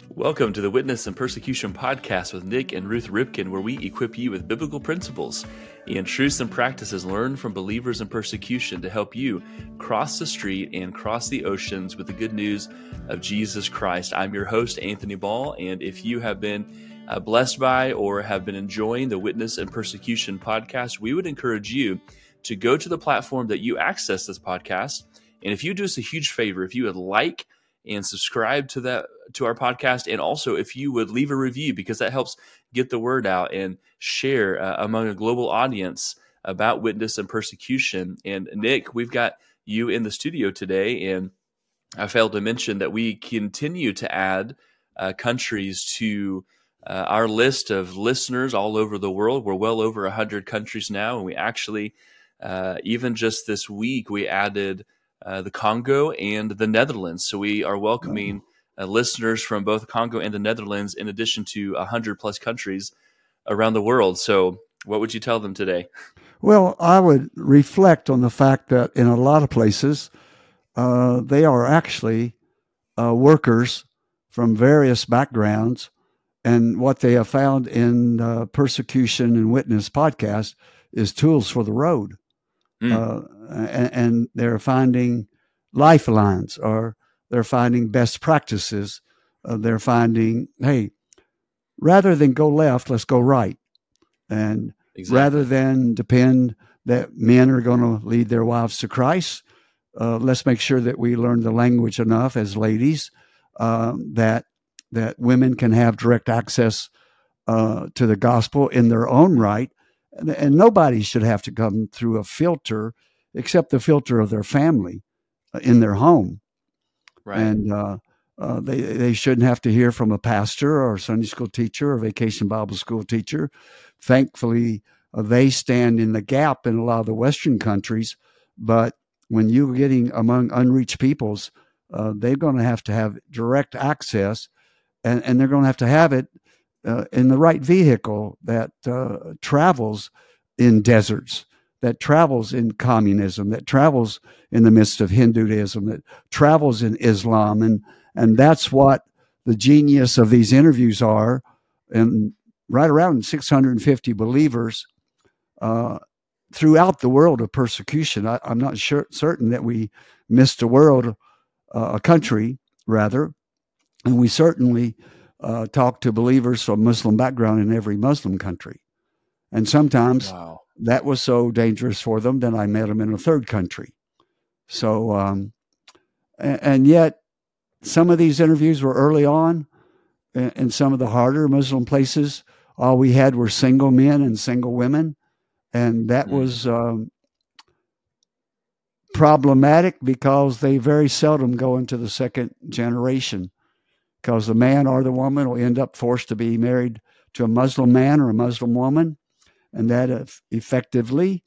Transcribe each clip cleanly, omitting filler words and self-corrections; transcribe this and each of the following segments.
Welcome to the Witness and Persecution Podcast with Nick and Ruth Ripken, where we equip you with biblical principles and truths and practices learned from believers in persecution to help you cross the street and cross the oceans with the good news of Jesus Christ. I'm your host, Anthony Ball, and if you have been blessed by or have been enjoying the Witness and Persecution Podcast, we would encourage you to go to the platform that you access this podcast. And if you do us a huge favor, if you would like and subscribe to our podcast, and also if you would leave a review, because that helps get the word out and share among a global audience about witness and persecution. And Nick, we've got you in the studio today, and I failed to mention that we continue to add countries to our list of listeners all over the world. We're well over 100 countries now, and we actually, even just this week, we added the Congo and the Netherlands. So we are welcoming listeners from both Congo and the Netherlands, in addition to 100 plus countries around the world. So what would you tell them today? Well, I would reflect on the fact that in a lot of places, they are actually workers from various backgrounds. And what they have found in Persecution and Witness podcast is tools for the road. And they're finding lifelines, or they're finding best practices. They're finding, hey, rather than go left, let's go right. And rather than depend that men are going to lead their wives to Christ, let's make sure that we learn the language enough as ladies that women can have direct access to the gospel in their own right. And nobody should have to come through a filter except the filter of their family in their home. Right. And they shouldn't have to hear from a pastor or a Sunday school teacher or vacation Bible school teacher. Thankfully, they stand in the gap in a lot of the Western countries. But when you're getting among unreached peoples, they're going to have direct access, and they're going to have it in the right vehicle that travels in deserts, that travels in communism, that travels in the midst of Hinduism, that travels in Islam. And that's what the genius of these interviews are. And right around 650 believers throughout the world of persecution. I'm not certain that we missed a country, rather. And we certainly talk to believers from Muslim background in every Muslim country. And sometimes that was so dangerous for them that I met them in a third country. So, and yet some of these interviews were early on in some of the harder Muslim places. All we had were single men and single women. And that was problematic because they very seldom go into the second generation, because the man or the woman will end up forced to be married to a Muslim man or a Muslim woman, and that effectively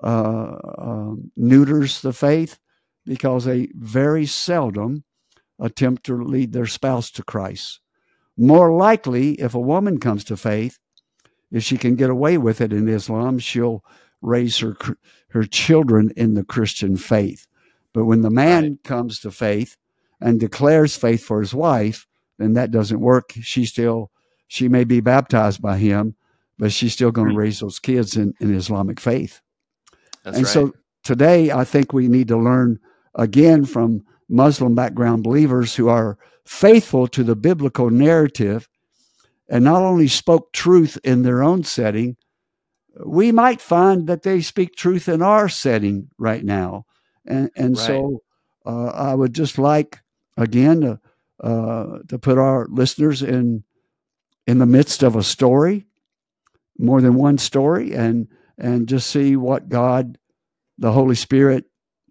neuters the faith, because they very seldom attempt to lead their spouse to Christ. More likely, if a woman comes to faith, if she can get away with it in Islam, she'll raise her children in the Christian faith. But when the man comes to faith and declares faith for his wife, then that doesn't work. She may be baptized by him, but she's still going to raise those kids in Islamic faith. So today, I think we need to learn again from Muslim background believers who are faithful to the biblical narrative and not only spoke truth in their own setting. We might find that they speak truth in our setting right now. So I would just like, again, to put our listeners in the midst of a story, more than one story, and just see what God, the Holy Spirit,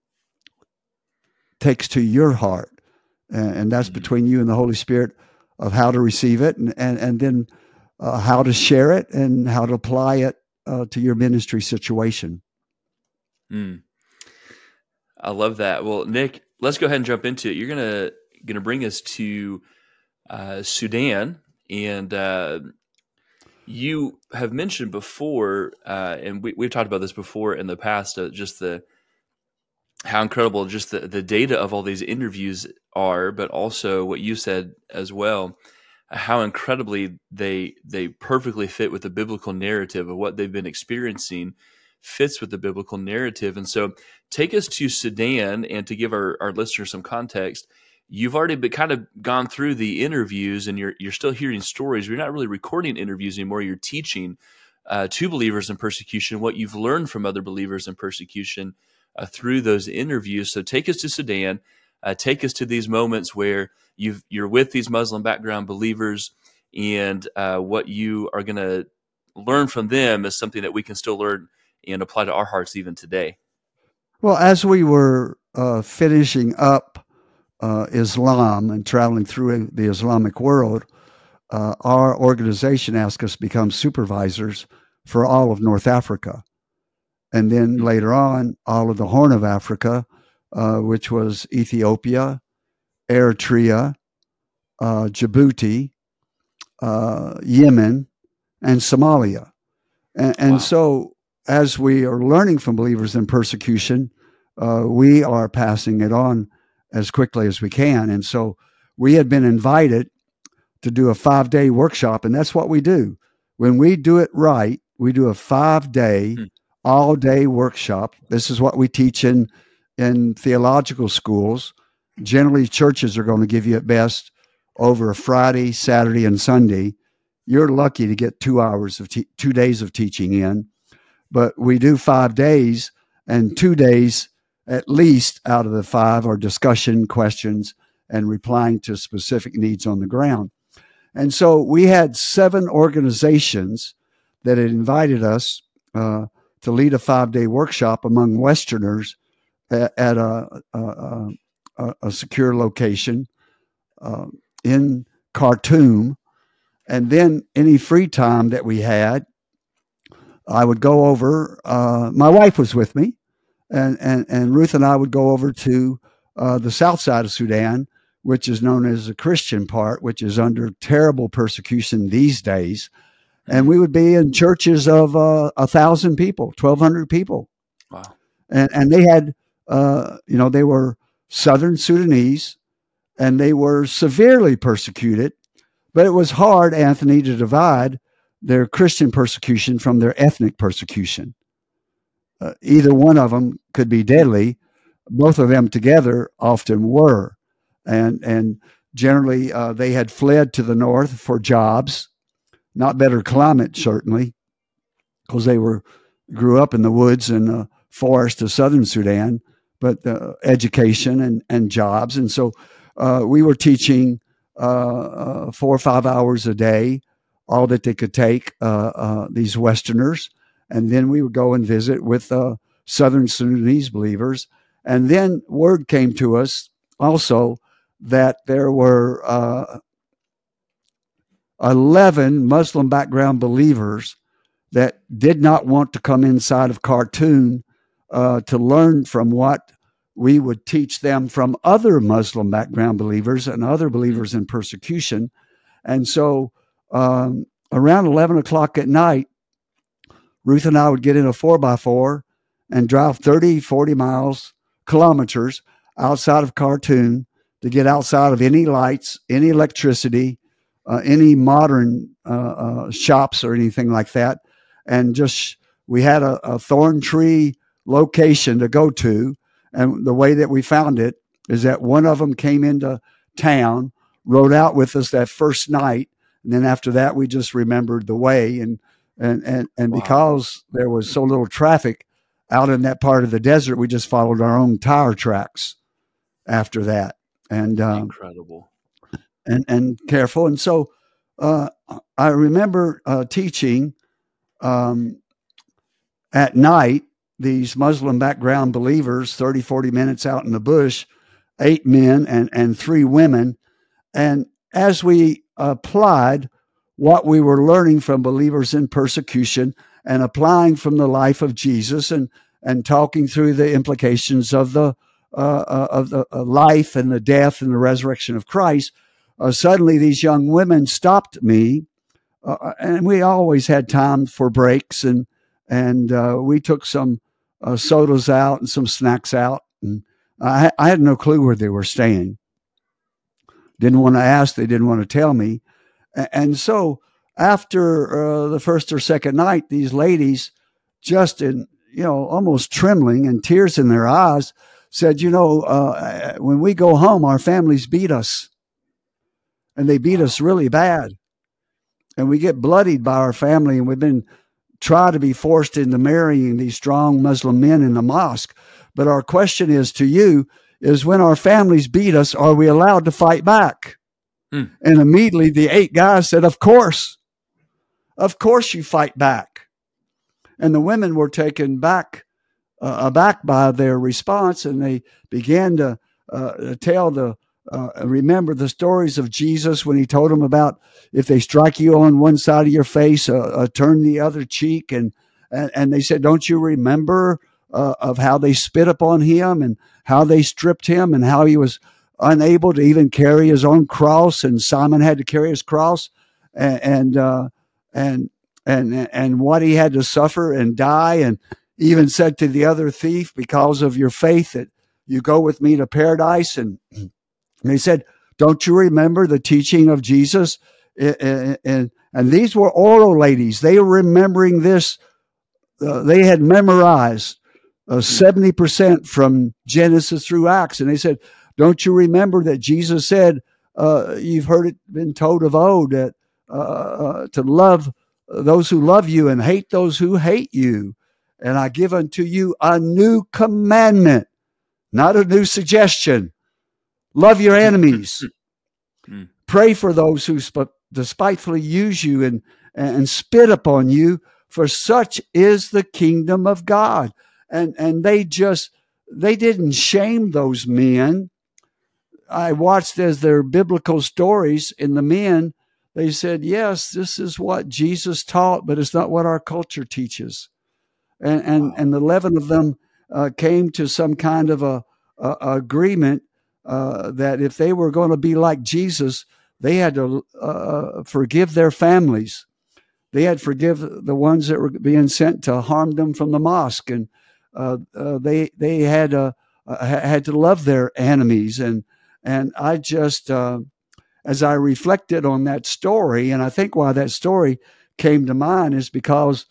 takes to your heart. And that's between you and the Holy Spirit, of how to receive it, and then how to share it and how to apply it to your ministry situation. I love that. Well, Nick, let's go ahead and jump into it. You're gonna bring us to Sudan, and you have mentioned before, and we've talked about this before in the past, just how incredible just the data of all these interviews are, but also what you said as well, how incredibly they perfectly fit with the biblical narrative of what they've been experiencing fits with the biblical narrative. And so take us to Sudan, and to give our listeners some context, you've already been kind of gone through the interviews, and you're still hearing stories. You're not really recording interviews anymore. You're teaching to believers in persecution what you've learned from other believers in persecution through those interviews. So take us to Sudan. Take us to these moments where you're with these Muslim background believers, and what you are going to learn from them is something that we can still learn and apply to our hearts even today. Well, as we were finishing up Islam and traveling through the Islamic world, our organization asked us to become supervisors for all of North Africa. And then later on, all of the Horn of Africa, which was Ethiopia, Eritrea, Djibouti, Yemen, and Somalia. And wow. So as we are learning from believers in persecution, we are passing it on as quickly as we can. And so we had been invited to do a 5-day workshop, and that's what we do. When we do it right, we do a 5-day, all-day workshop. This is what we teach in theological schools. Generally, churches are going to give you at best over a Friday, Saturday, and Sunday. You're lucky to get 2 hours of 2 days of teaching in, but we do 5 days, and 2 days at least out of the 5 are discussion, questions, and replying to specific needs on the ground. And so we had 7 organizations that had invited us to lead a 5-day workshop among Westerners at a secure location in Khartoum. And then any free time that we had, I would go over. My wife was with me, and Ruth and I would go over to the south side of Sudan, which is known as the Christian part, which is under terrible persecution these days. And we would be in churches of 1,000 people, 1,200 people. Wow. And they had, they were Southern Sudanese, and they were severely persecuted. But it was hard, Anthony, to divide their Christian persecution from their ethnic persecution. Either one of them could be deadly. Both of them together often were. And generally, they had fled to the north for jobs, not better climate, certainly, because they grew up in the woods and the forest of southern Sudan, but education and jobs. And so we were teaching 4 or 5 hours a day, all that they could take, these Westerners. And then we would go and visit with Southern Sudanese believers. And then word came to us also that there were 11 Muslim background believers that did not want to come inside of Khartoum to learn from what we would teach them from other Muslim background believers and other believers in persecution. And so around 11 o'clock at night, Ruth and I would get in a 4x4 and drive 30, 40 kilometers outside of Khartoum to get outside of any lights, any electricity, any modern shops or anything like that. And just, we had a thorn tree location to go to. And the way that we found it is that one of them came into town, rode out with us that first night. And then after that, we just remembered the way. And wow. Because there was so little traffic out in that part of the desert, we just followed our own tire tracks after that. And incredible. And careful. And so I remember teaching at night, these Muslim background believers, 30, 40 minutes out in the bush, 8 men and 3 women. And as we applied what we were learning from believers in persecution and applying from the life of Jesus and talking through the implications of the life and the death and the resurrection of Christ, suddenly these young women stopped me, and we always had time for breaks, and we took some sodas out and some snacks out, and I had no clue where they were staying. Didn't want to ask, they didn't want to tell me, And so after the first or second night, these ladies, just in, almost trembling and tears in their eyes, said, when we go home, our families beat us. And they beat us really bad. And we get bloodied by our family, and we've been tried to be forced into marrying these strong Muslim men in the mosque. But our question is to you is, when our families beat us, are we allowed to fight back? And immediately the 8 guys said, of course you fight back. And the women were taken aback by their response, and they began to remember the stories of Jesus when he told them about, if they strike you on one side of your face, turn the other cheek. And they said, don't you remember of how they spit upon him and how they stripped him and how he was unable to even carry his own cross, and Simon had to carry his cross, and what he had to suffer and die, and even said to the other thief, because of your faith that you go with me to paradise. And they said, don't you remember the teaching of Jesus? And these were oral ladies. They were remembering this. They had memorized 70% from Genesis through Acts. And they said, don't you remember that Jesus said, you've heard it been told of old, that to love those who love you and hate those who hate you. And I give unto you a new commandment, not a new suggestion. Love your enemies. Pray for those who despitefully use you and spit upon you, for such is the kingdom of God. And they didn't shame those men. I watched as their biblical stories in the men, they said, yes, this is what Jesus taught, but it's not what our culture teaches. And 11 of them came to some kind of a agreement that if they were going to be like Jesus, they had to forgive their families. They had to forgive the ones that were being sent to harm them from the mosque, and they had to love their enemies. And I just, as I reflected on that story, and I think why that story came to mind is because,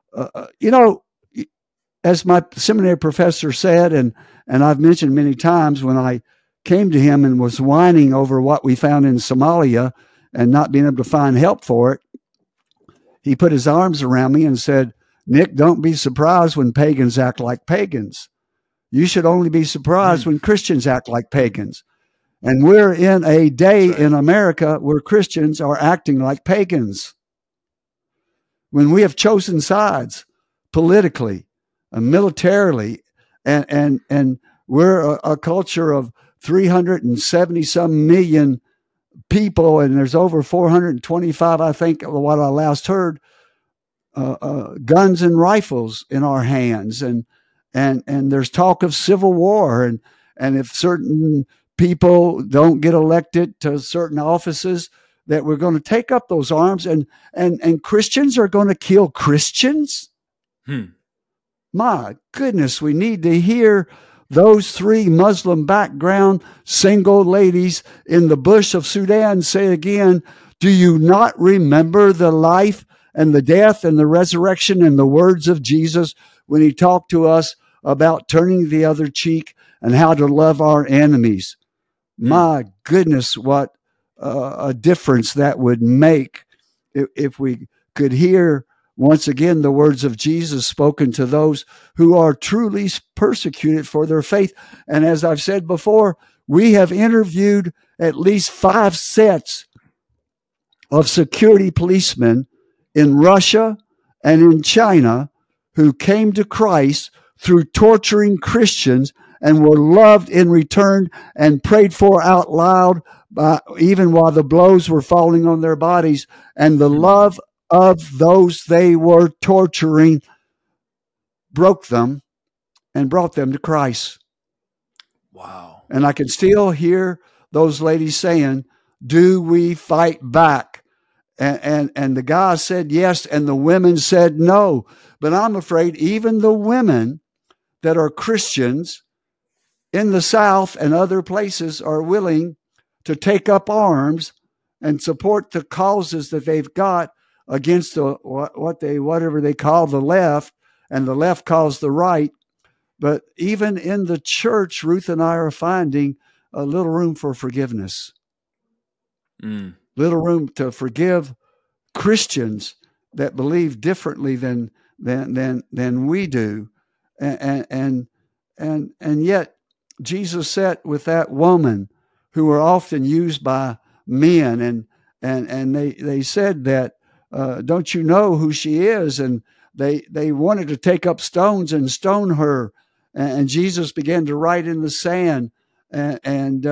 as my seminary professor said, and I've mentioned many times, when I came to him and was whining over what we found in Somalia and not being able to find help for it, he put his arms around me and said, Nick, don't be surprised when pagans act like pagans. You should only be surprised when Christians act like pagans. And we're in a day in America where Christians are acting like pagans. When we have chosen sides politically, militarily, and we're a culture of 370 some million people, and there's over 425, I think, what I last heard, guns and rifles in our hands, and there's talk of civil war, and if certain people don't get elected to certain offices, that we're going to take up those arms, and Christians are going to kill Christians. My goodness, we need to hear those 3 Muslim background single ladies in the bush of Sudan say again, do you not remember the life and the death and the resurrection and the words of Jesus when he talked to us about turning the other cheek and how to love our enemies? My goodness, what a difference that would make if we could hear once again the words of Jesus spoken to those who are truly persecuted for their faith. And as I've said before, we have interviewed at least 5 sets of security policemen in Russia and in China who came to Christ through torturing Christians and were loved in return and prayed for out loud, even while the blows were falling on their bodies. And the love of those they were torturing broke them and brought them to Christ. Wow. And I can still hear those ladies saying, do we fight back? And the guys said yes, and the women said no. But I'm afraid even the women that are Christians in the South and other places are willing to take up arms and support the causes that they've got against whatever they call the left, and the left calls the right. But even in the church, Ruth and I are finding a little room for forgiveness, little room to forgive Christians that believe differently than we do, and yet Jesus sat with that woman who were often used by men, and they said that, don't you know who she is? And they wanted to take up stones and stone her, and Jesus began to write in the sand, and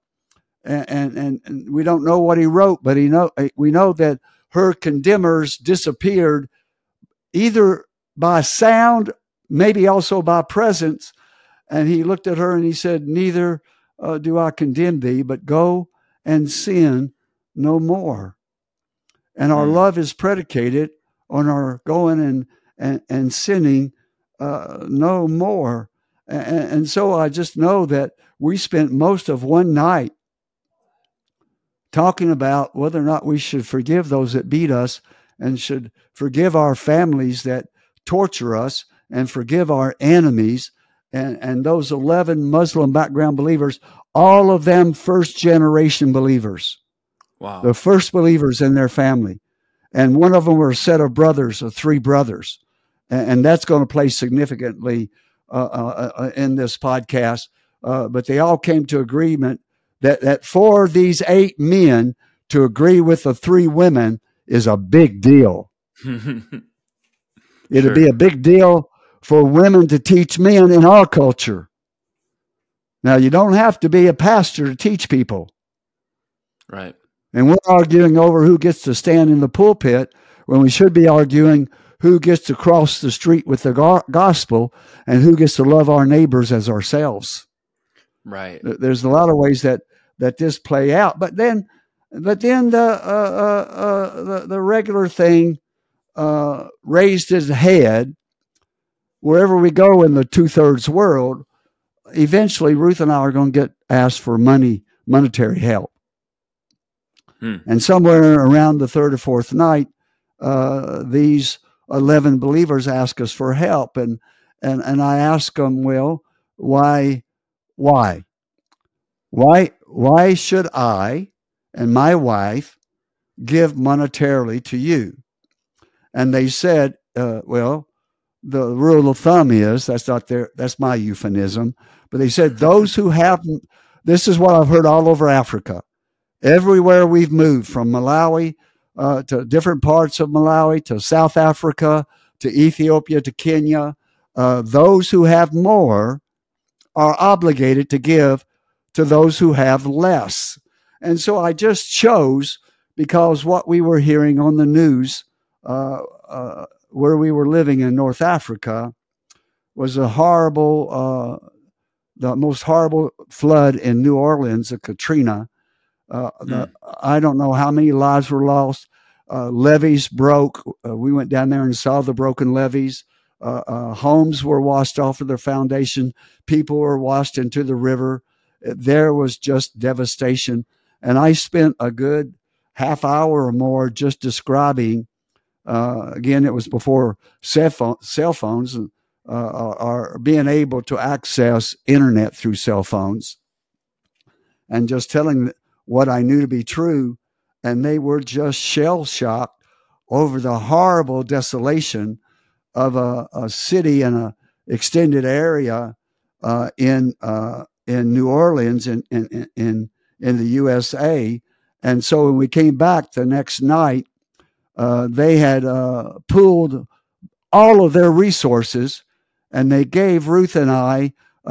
we don't know what he wrote, but we know that her condemners disappeared, either by sound, maybe also by presence. And he looked at her and he said, neither do I condemn thee, but go and sin no more. And our love is predicated on our going and sinning no more. And so I just know that we spent most of one night talking about whether or not we should forgive those that beat us, and should forgive our families that torture us, and forgive our enemies. And those 11 Muslim background believers, all of them first-generation believers. Wow. The first believers in their family. And one of them were a set of brothers, or 3 brothers. And that's going to play significantly in this podcast. But they all came to agreement that for these 8 men to agree with the 3 women is a big deal. It'd be a big deal for women to teach men in our culture. Now, you don't have to be a pastor to teach people. Right. And we're arguing over who gets to stand in the pulpit when we should be arguing who gets to cross the street with the gospel, and who gets to love our neighbors as ourselves. Right. There's a lot of ways that this play out, but then the regular thing raised its head. Wherever we go in the 2/3 world, eventually Ruth and I are going to get asked for monetary help. And somewhere around the 3rd or 4th night, these 11 believers ask us for help, and I ask them, well, why should I and my wife give monetarily to you? And they said, well, the rule of thumb is, that's my euphemism, but they said, those who have, this is what I've heard all over Africa. Everywhere we've moved, from Malawi to different parts of Malawi, to South Africa, to Ethiopia, to Kenya, those who have more are obligated to give to those who have less. And so I just chose, because what we were hearing on the news where we were living in North Africa was a horrible, the most horrible flood in New Orleans, the Katrina. I don't know how many lives were lost. Levees broke. We went down there and saw the broken levees. Homes were washed off of their foundation. People were washed into the river. There was just devastation. And I spent a good half hour or more just describing, again, it was before cell phones are being able to access internet through cell phones, and just telling what I knew to be true. And they were just shell-shocked over the horrible desolation of a city and a extended area in New Orleans in the USA. And so when we came back the next night, they had pooled all of their resources, and they gave Ruth and I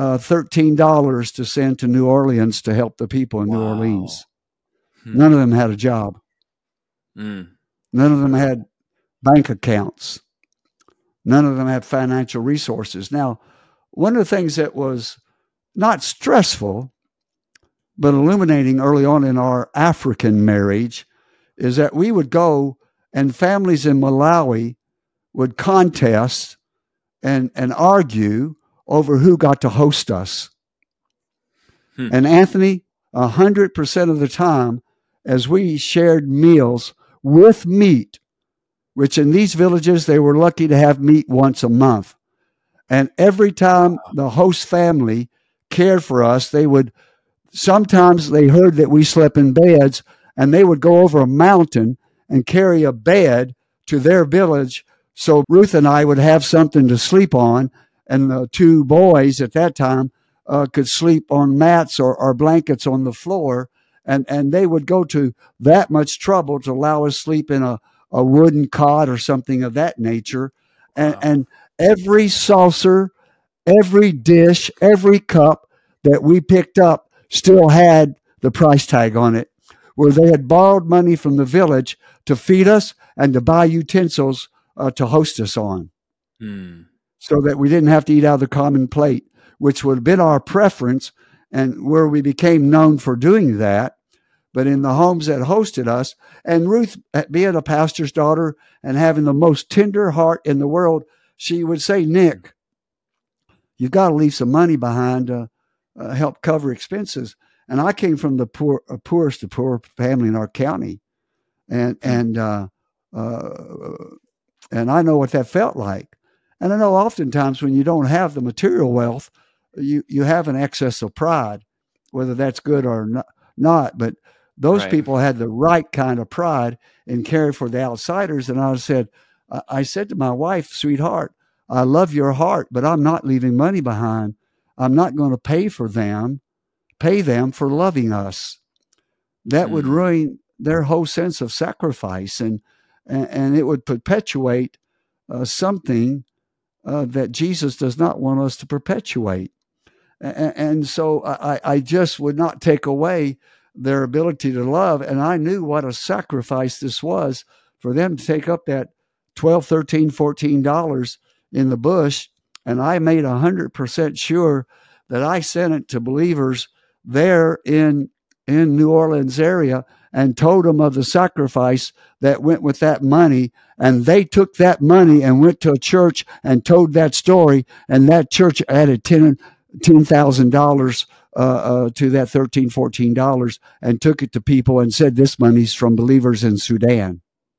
$13 to send to New Orleans to help the people in New Orleans. None of them had a job. None of them had bank accounts. None of them had financial resources. Now, one of the things that was not stressful, but illuminating early on in our African marriage, is that we would go, and families in Malawi would contest and argue over who got to host us. And Anthony, 100% of the time, as we shared meals with meat, which in these villages, they were lucky to have meat once a month. And every time the host family cared for us, sometimes they heard that we slept in beds, and they would go over a mountain and carry a bed to their village so Ruth and I would have something to sleep on, and the two boys at that time could sleep on mats or blankets on the floor, and they would go to that much trouble to allow us sleep in a wooden cot or something of that nature. And every saucer, every dish, every cup that we picked up still had the price tag on it, where they had borrowed money from the village to feed us and to buy utensils to host us on, so that we didn't have to eat out of the common plate, which would have been our preference and where we became known for doing that. But in the homes that hosted us, and Ruth, being a pastor's daughter and having the most tender heart in the world, she would say, Nick, you've got to leave some money behind to help cover expenses. And I came from the poorest of poor family in our county. And I know what that felt like. And I know oftentimes when you don't have the material wealth, you have an excess of pride, whether that's good or not. But those people had the right kind of pride in caring for the outsiders. And I said to my wife, sweetheart, I love your heart, but I'm not leaving money behind. I'm not going to pay them for loving us. That would ruin their whole sense of sacrifice, and it would perpetuate something that Jesus does not want us to perpetuate. And so I just would not take away their ability to love. And I knew what a sacrifice this was for them to take up that $12, $13, $14 in the bush. And I made 100% sure that I sent it to believers there in New Orleans area and told them of the sacrifice that went with that money. And they took that money and went to a church and told that story. And that church added $10,000 to that $13, $14 and took it to people and said, this money's from believers in Sudan.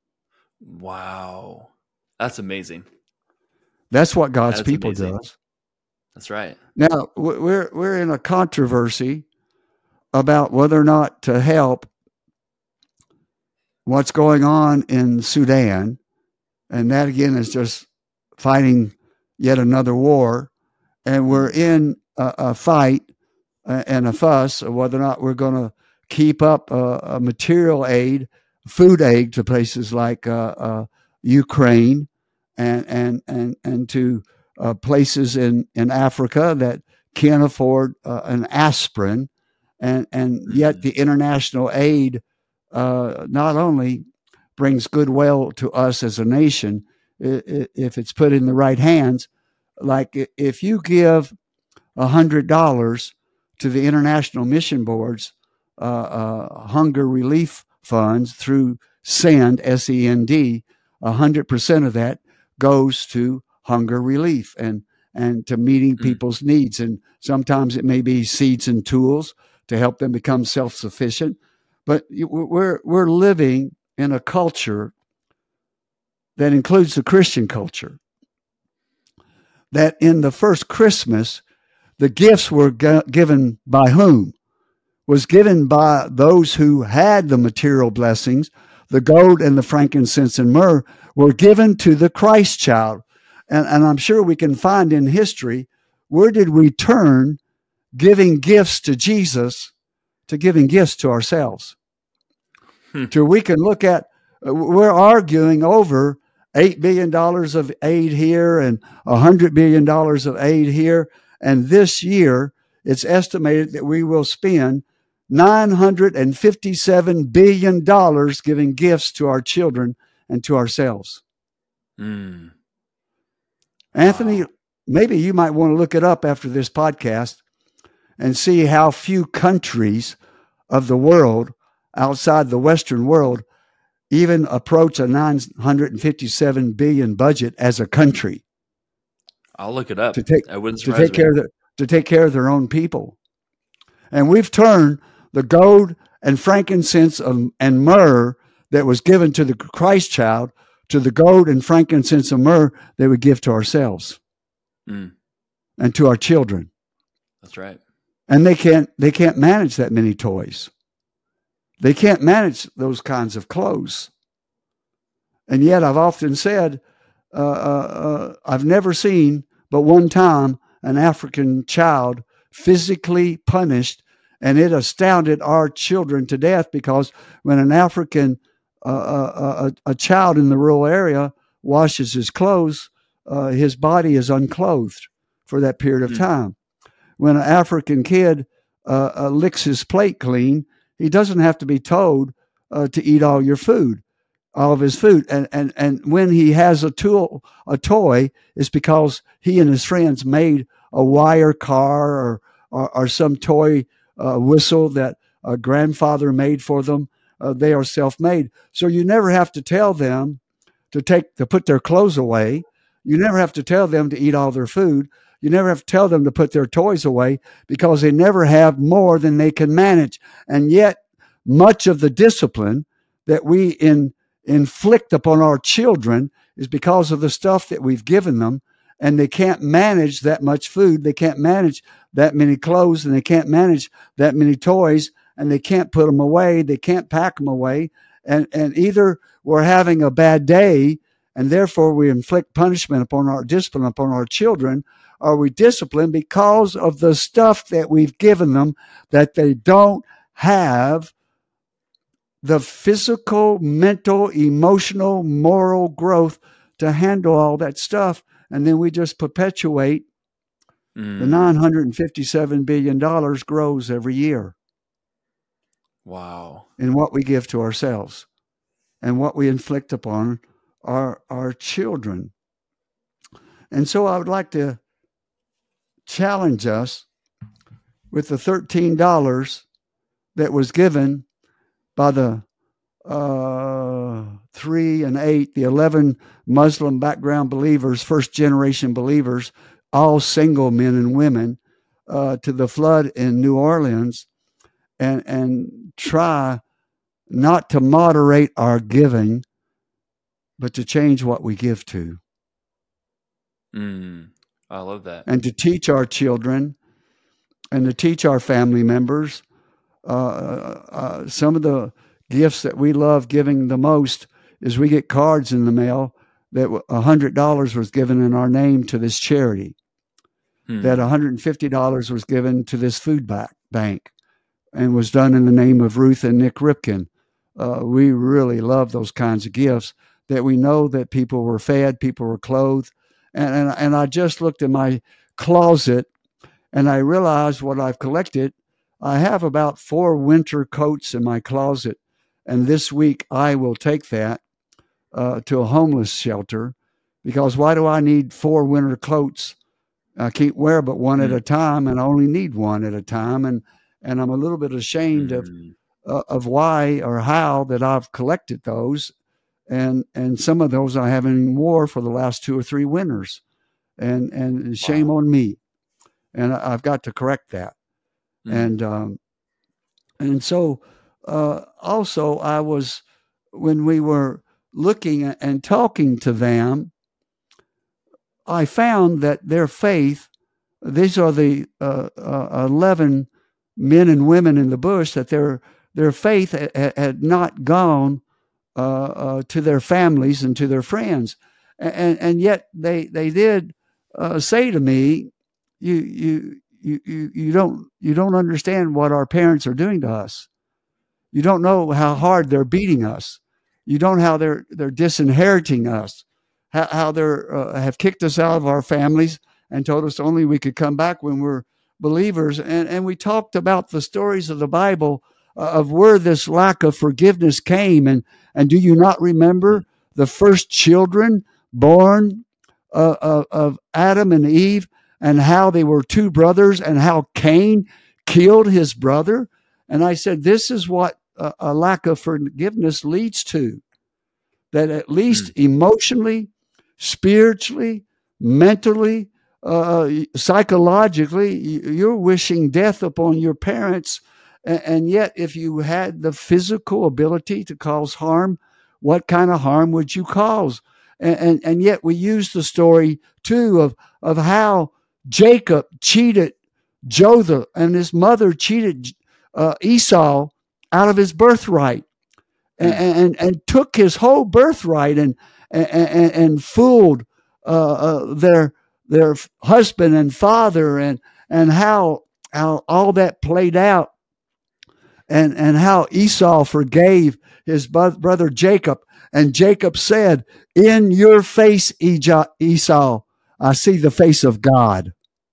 Wow. That's amazing. That's what God's people does. That's right. Now, we're in a controversy about whether or not to help what's going on in Sudan. And that, again, is just fighting yet another war. And we're in a fight and a fuss of whether or not we're going to keep up a material aid, food aid to places like Ukraine and to places in Africa that can't afford an aspirin. And yet the international aid not only brings goodwill to us as a nation, if it's put in the right hands. Like if you give $100 to the International Mission Board's hunger relief funds through SEND, SEND, 100% of that goes to hunger relief and to meeting people's needs. And sometimes it may be seeds and tools to help them become self-sufficient. But we're living in a culture that includes the Christian culture, that in the first Christmas, the gifts were given by whom? Was given by those who had the material blessings. The gold and the frankincense and myrrh were given to the Christ child. And I'm sure we can find in history, where did we turn giving gifts to Jesus to giving gifts to ourselves? So we can look at, we're arguing over $8 billion of aid here and $100 billion of aid here. And this year, it's estimated that we will spend $957 billion giving gifts to our children and to ourselves. Anthony, maybe you might want to look it up after this podcast and see how few countries of the world outside the Western world even approach a $957 billion budget as a country. I'll look it up. To take care of their own people. And we've turned the gold and frankincense and myrrh that was given to the Christ child, to the gold and frankincense and myrrh they would give to ourselves and to our children. That's right. And they can't manage that many toys. They can't manage those kinds of clothes. And yet I've often said, I've never seen but one time an African child physically punished, and it astounded our children to death, because when an African, a child in the rural area washes his clothes, his body is unclothed for that period of time. When an African kid licks his plate clean, he doesn't have to be told to eat all of his food. And when he has a toy, it's because he and his friends made a wire car or some toy whistle that a grandfather made for them. They are self-made. So you never have to tell them to put their clothes away. You never have to tell them to eat all their food. You never have to tell them to put their toys away, because they never have more than they can manage. And yet, much of the discipline that we inflict upon our children is because of the stuff that we've given them, and they can't manage that much food. They can't manage that many clothes, and they can't manage that many toys, and they can't put them away. They can't pack them away. And either we're having a bad day, and therefore we inflict discipline upon our children, or we discipline because of the stuff that we've given them, that they don't have the physical, mental, emotional, moral growth to handle all that stuff. And then we just perpetuate the $957 billion grows every year. Wow. In what we give to ourselves and what we inflict upon our children. And so I would like to challenge us with the $13 that was given by the 3 and 8, the 11 Muslim background believers, first generation believers, all single men and women, to the flood in New Orleans, and try not to moderate our giving, but to change what we give to. I love that. And to teach our children and to teach our family members. Some of the gifts that we love giving the most is we get cards in the mail that $100 was given in our name to this charity, that $150 was given to this food bank, and was done in the name of Ruth and Nick Ripken. We really love those kinds of gifts, that we know that people were fed, people were clothed. And I just looked in my closet and I realized what I've collected. I have about 4 winter coats in my closet. And this week I will take that to a homeless shelter, because why do I need 4 winter coats? I can't wear but one at a time, and I only need one at a time. And I'm a little bit ashamed of why or how that I've collected those. And some of those I haven't worn for the last 2 or 3 winters, and shame on me. And I've got to correct that. And so also I was, when we were looking and talking to them, I found that their faith, these are the 11 men and women in the bush, that their faith had not gone to their families and to their friends, and yet they did say to me, "You don't understand what our parents are doing to us. You don't know how hard they're beating us. You don't know how they're disinheriting us, how they have kicked us out of our families and told us only we could come back when we're believers." And we talked about the stories of the Bible of where this lack of forgiveness came. And do you not remember the first children born of Adam and Eve, and how they were 2 brothers, and how Cain killed his brother? And I said, this is what a lack of forgiveness leads to, that at least emotionally, spiritually, mentally, psychologically, you're wishing death upon your parents, And yet, if you had the physical ability to cause harm, what kind of harm would you cause? And yet we use the story too of how Jacob cheated Joseph, and his mother cheated Esau out of his birthright, and took his whole birthright and fooled their husband and father, and how all that played out, and how Esau forgave his brother Jacob. And Jacob said, "In your face, Esau, I see the face of God."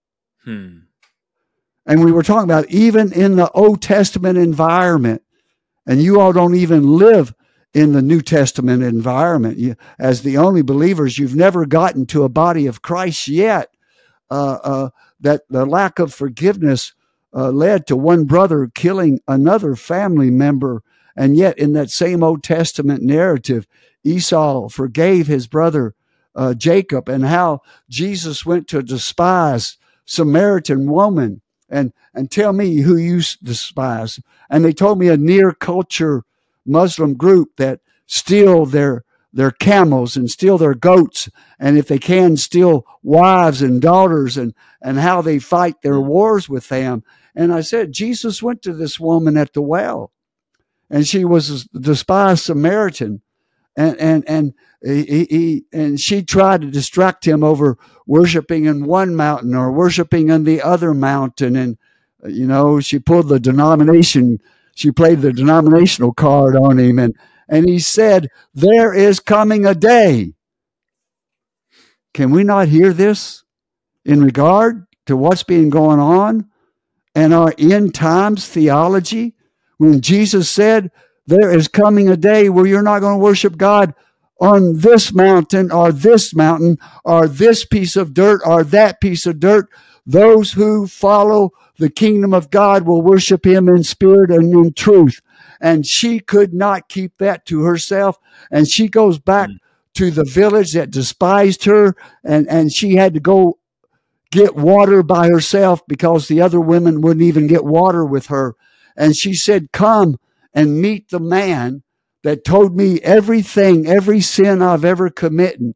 And we were talking about even in the Old Testament environment, and you all don't even live in the New Testament environment. As the only believers, you've never gotten to a body of Christ yet. That the lack of forgiveness led to one brother killing another family member. And yet in that same Old Testament narrative, Esau forgave his brother Jacob, and how Jesus went to a despised Samaritan woman and tell me who you despise. And they told me a near culture Muslim group that steal their camels and steal their goats, and if they can, steal wives and daughters, and how they fight their wars with them. And I said, Jesus went to this woman at the well, and she was a despised Samaritan, and she tried to distract him over worshiping in one mountain or worshiping in the other mountain, and she played the denominational card on him, and he said, "There is coming a day." Can we not hear this in regard to what's been going on and our end times theology, when Jesus said, "There is coming a day where you're not going to worship God on this mountain or this mountain or this piece of dirt or that piece of dirt. Those who follow the kingdom of God will worship him in spirit and in truth." And she could not keep that to herself. And she goes back to the village that despised her, and she had to go get water by herself because the other women wouldn't even get water with her. And she said, "Come and meet the man that told me everything, every sin I've ever committed.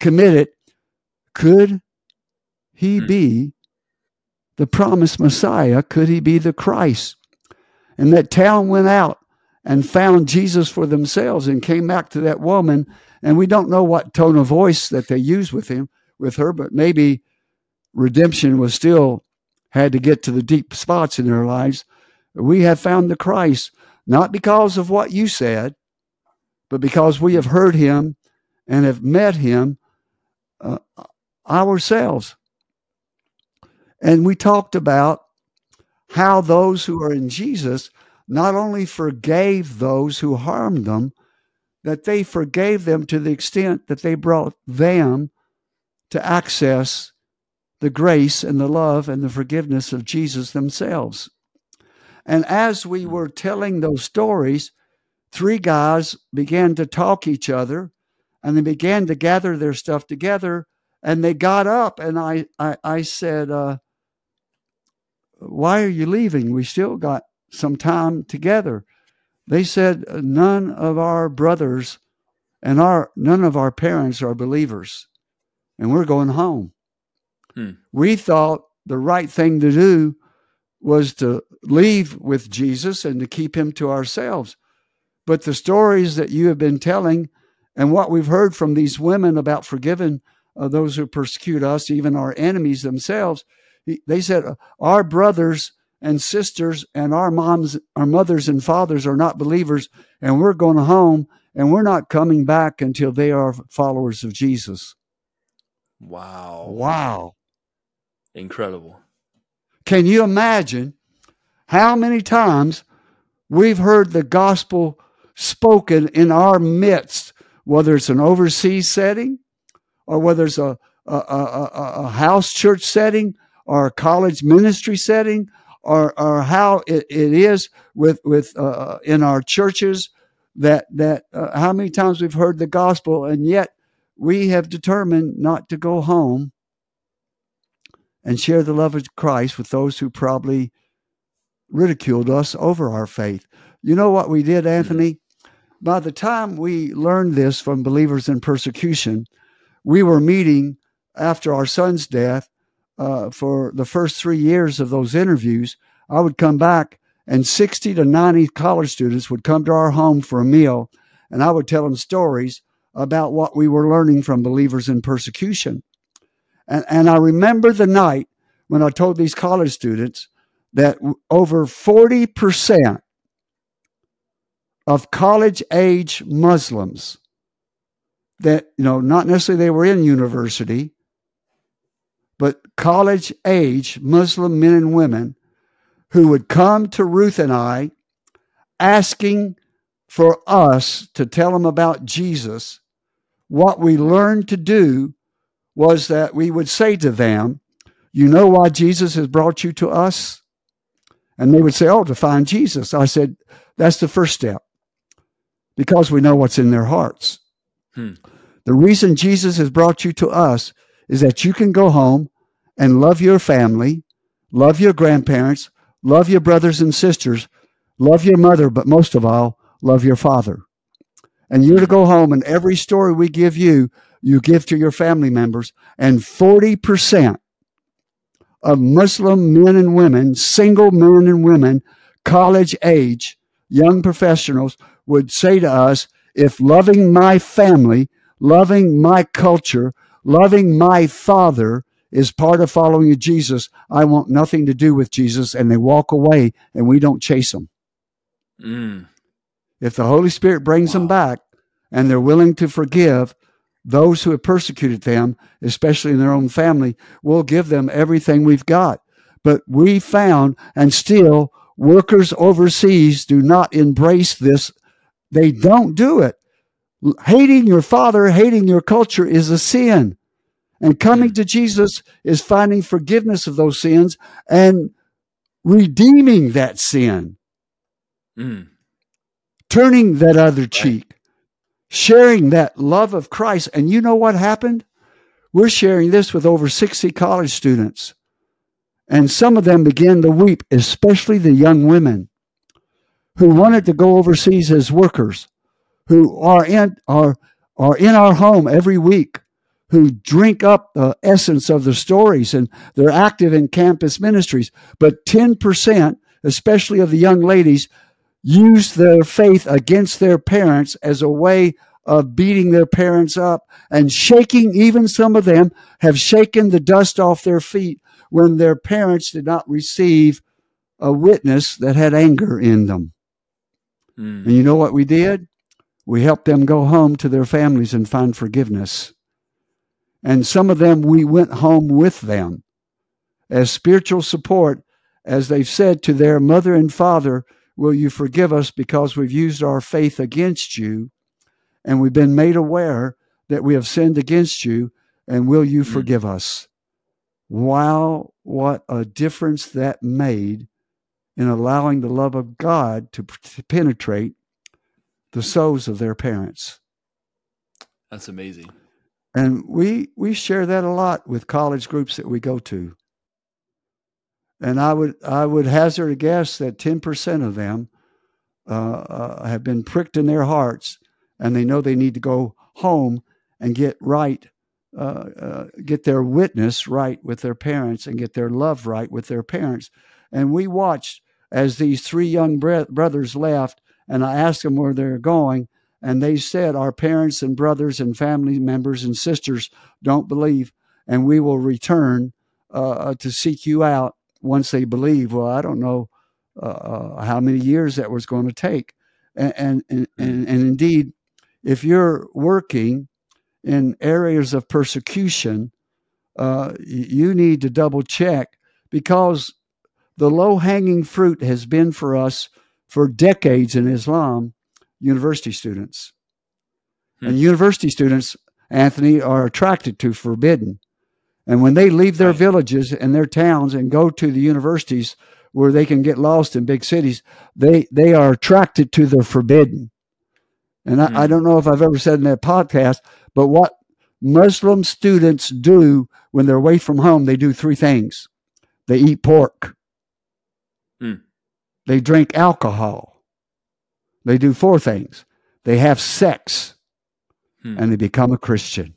Could he be the promised Messiah? Could he be the Christ?" And that town went out and found Jesus for themselves and came back to that woman. And we don't know what tone of voice that they used with her, but maybe redemption was still had to get to the deep spots in their lives. We have found the Christ, not because of what you said, but because we have heard him and have met him ourselves. And we talked about how those who are in Jesus not only forgave those who harmed them, that they forgave them to the extent that they brought them to access the grace and the love and the forgiveness of Jesus themselves. And as we were telling those stories, three guys began to talk each other, and they began to gather their stuff together, and they got up, and I said, "Why are you leaving? We still got some time together." They said, "None of our brothers and none of our parents are believers, and we're going home." We thought the right thing to do was to leave with Jesus and to keep him to ourselves. But the stories that you have been telling and what we've heard from these women about forgiving those who persecute us, even our enemies themselves, they said, "Our brothers and sisters and our mothers and fathers are not believers, and we're going home, and we're not coming back until they are followers of Jesus." Wow. Incredible. Can you imagine how many times we've heard the gospel spoken in our midst, whether it's an overseas setting or whether it's a house church setting or a college ministry setting, or how it is with in our churches, that how many times we've heard the gospel, and yet we have determined not to go home and share the love of Christ with those who probably ridiculed us over our faith. You know what we did, Anthony? By the time we learned this from Believers in Persecution, we were meeting after our son's death for the first 3 years of those interviews. I would come back, and 60 to 90 college students would come to our home for a meal, and I would tell them stories about what we were learning from Believers in Persecution. And I remember the night when I told these college students that over 40% of college-age Muslims that, not necessarily they were in university, but college-age Muslim men and women who would come to Ruth and I asking for us to tell them about Jesus. What we learned to do was that we would say to them, you know why Jesus has brought you to us? And they would say, to find Jesus. I said, that's the first step, because we know what's in their hearts. The reason Jesus has brought you to us is that you can go home and love your family, love your grandparents, love your brothers and sisters, love your mother, but most of all, love your father. And you're to go home, and every story we give you, you give to your family members. And 40% of Muslim men and women, single men and women, college age, young professionals would say to us, if loving my family, loving my culture, loving my father is part of following Jesus, I want nothing to do with Jesus. And they walk away, and we don't chase them. If the Holy Spirit brings them back and they're willing to forgive those who have persecuted them, especially in their own family, we'll give them everything we've got. But we found, and still, workers overseas do not embrace this. They don't do it. Hating your father, hating your culture is a sin. And coming to Jesus is finding forgiveness of those sins and redeeming that sin. Turning that other cheek. Sharing that love of Christ. And you know what happened? We're sharing this with over 60 college students. And some of them began to weep, especially the young women who wanted to go overseas as workers, who are in our home every week, who drink up the essence of the stories, and they're active in campus ministries. But 10%, especially of the young ladies, use their faith against their parents as a way of beating their parents up and shaking. Even some of them have shaken the dust off their feet when their parents did not receive a witness that had anger in them. And you know what we did? We helped them go home to their families and find forgiveness. And some of them, we went home with them as spiritual support, as they've said to their mother and father, will you forgive us because we've used our faith against you, and we've been made aware that we have sinned against you, and will you forgive us? Wow, what a difference that made in allowing the love of God to penetrate the souls of their parents. That's amazing. And we share that a lot with college groups that we go to. And I would hazard a guess that 10% of them have been pricked in their hearts, and they know they need to go home and get right, get their witness right with their parents and get their love right with their parents. And we watched as these 3 young brothers left, and I asked them where they're going, and they said, our parents and brothers and family members and sisters don't believe, and we will return to seek you out once they believe. Well, I don't know how many years that was going to take. And indeed, if you're working in areas of persecution, you need to double check, because the low-hanging fruit has been for us for decades in Islam, university students. And university students, Anthony, are attracted to forbidden. And when they leave their villages and their towns and go to the universities where they can get lost in big cities, they are attracted to the forbidden. And I don't know if I've ever said in that podcast, but what Muslim students do when they're away from home, they do 3 things. They eat pork. They drink alcohol. They do 4 things. They have sex, and they become a Christian.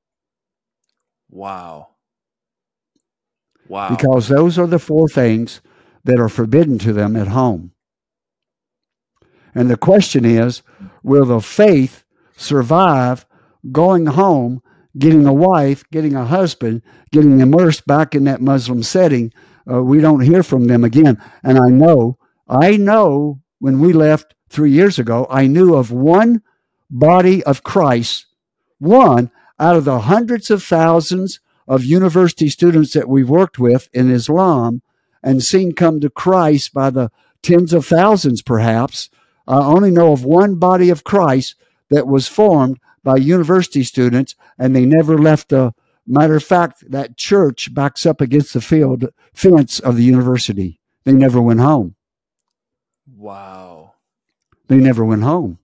Wow. Wow. Because those are the 4 things that are forbidden to them at home. And the question is, will the faith survive going home, getting a wife, getting a husband, getting immersed back in that Muslim setting? We don't hear from them again. And I know when we left 3 years ago, I knew of one body of Christ, one out of the hundreds of thousands of university students that we've worked with in Islam and seen come to Christ by the tens of thousands perhaps. I only know of one body of Christ that was formed by university students, and they never left the matter of fact, that church backs up against the fence of the university. They never went home. Wow. They never went home.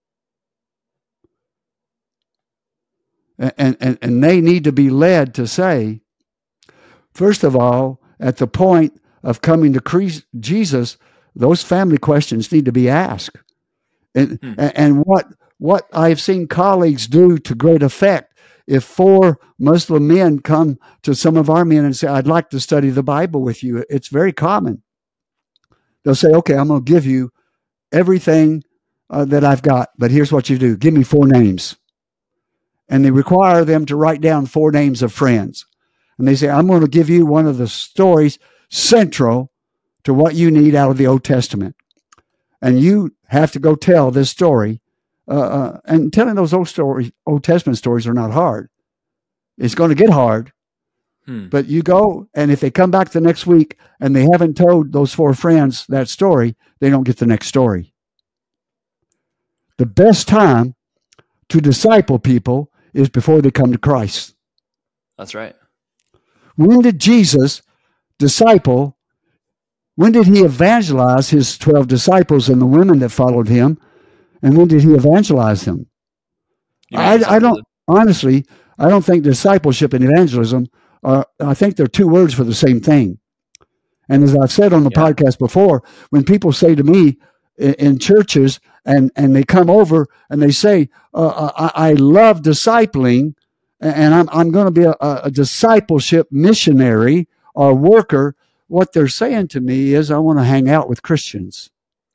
And they need to be led to say, first of all, at the point of coming to Jesus, those family questions need to be asked. And what I've seen colleagues do to great effect, if 4 Muslim men come to some of our men and say, I'd like to study the Bible with you, it's very common. They'll say, okay, I'm going to give you everything that I've got, but here's what you do. Give me 4 names. And they require them to write down 4 names of friends. And they say, I'm going to give you one of the stories central to what you need out of the Old Testament. And you have to go tell this story. And telling those Old Testament stories are not hard. It's going to get hard. But you go, and if they come back the next week and they haven't told those 4 friends that story, they don't get the next story. The best time to disciple people is before they come to Christ. That's right. When did Jesus disciple? When did he evangelize his 12 disciples and the women that followed him? And when did he evangelize them? I don't think discipleship and evangelism I think they're 2 words for the same thing. And as I've said on the podcast before, when people say to me in churches and they come over and they say, I love discipling and I'm going to be a discipleship missionary or worker, what they're saying to me is, I want to hang out with Christians.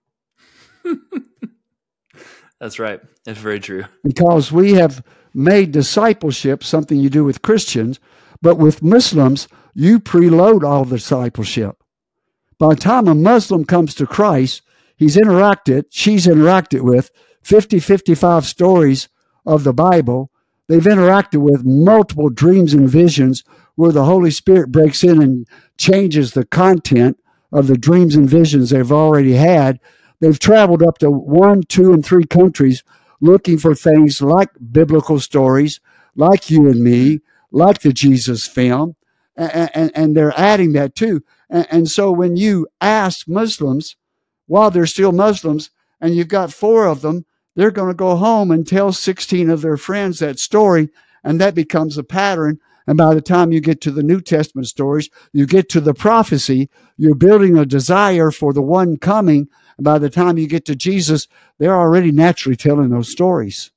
That's right. That's very true. Because we have made discipleship something you do with Christians, but with Muslims, you preload all the discipleship. By the time a Muslim comes to Christ, she's interacted with 50, 55 stories of the Bible. They've interacted with multiple dreams and visions where the Holy Spirit breaks in and changes the content of the dreams and visions they've already had. They've traveled up to 1, 2, and 3 countries looking for things like biblical stories, like you and me, like the Jesus film, and they're adding that too. And so when you ask Muslims, while they're still Muslims, and you've got 4 of them, they're going to go home and tell 16 of their friends that story, and that becomes a pattern. And by the time you get to the New Testament stories, you get to the prophecy, you're building a desire for the one coming. And by the time you get to Jesus, they're already naturally telling those stories.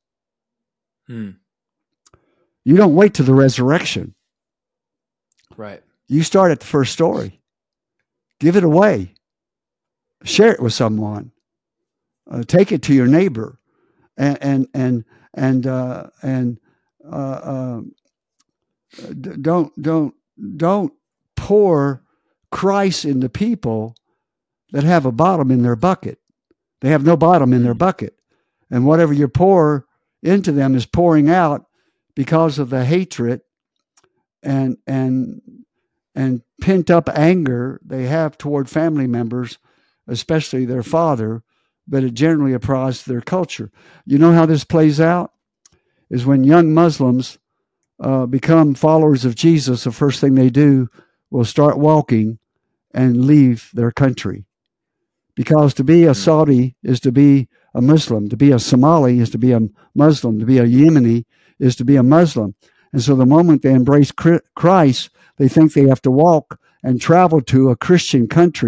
You don't wait to the resurrection. Right. You start at the first story. Give it away. Share it with someone. Take it to your neighbor, and don't pour Christ into people that have a bottom in their bucket. They have no bottom in their bucket, and whatever you pour into them is pouring out because of the hatred and pent up anger they have toward family members, especially their father, but it generally applies to their culture. You know how this plays out? Is when young Muslims become followers of Jesus, the first thing they do will start walking and leave their country. Because to be a Saudi is to be a Muslim. To be a Somali is to be a Muslim. To be a Yemeni is to be a Muslim. And so the moment they embrace Christ, they think they have to walk and travel to a Christian country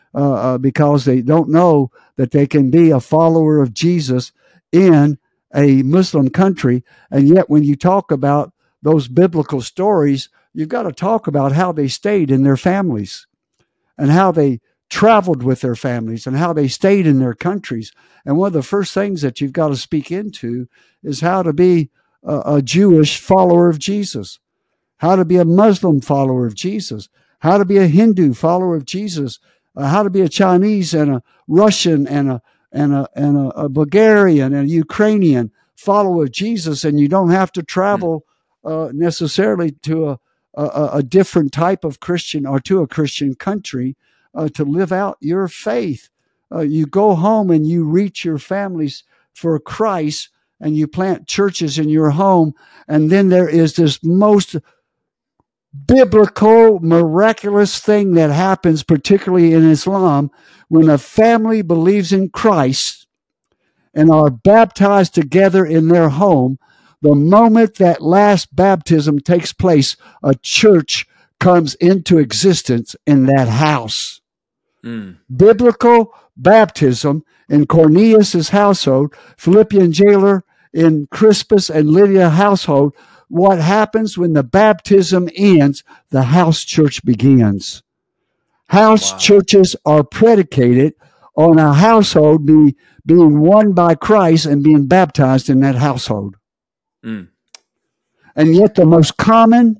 because they don't know that they can be a follower of Jesus in a Muslim country. And yet when you talk about those biblical stories, you've got to talk about how they stayed in their families and how they traveled with their families and how they stayed in their countries. And one of the first things that you've got to speak into is how to be a Jewish follower of Jesus, how to be a Muslim follower of Jesus, how to be a Hindu follower of Jesus, how to be a Chinese and a Russian and a Bulgarian and a Ukrainian follower of Jesus. And you don't have to travel necessarily to a different type of Christian or to a Christian country to live out your faith. You go home and you reach your families for Christ, and you plant churches in your home. And then there is this most biblical, miraculous thing that happens, particularly in Islam, when a family believes in Christ and are baptized together in their home. The moment that last baptism takes place, a church comes into existence in that house. Biblical baptism in Cornelius' household, Philippian jailer in Crispus and Lydia household. What happens when the baptism ends? The house church begins. House churches are predicated on a household being won by Christ and being baptized in that household. And yet the most common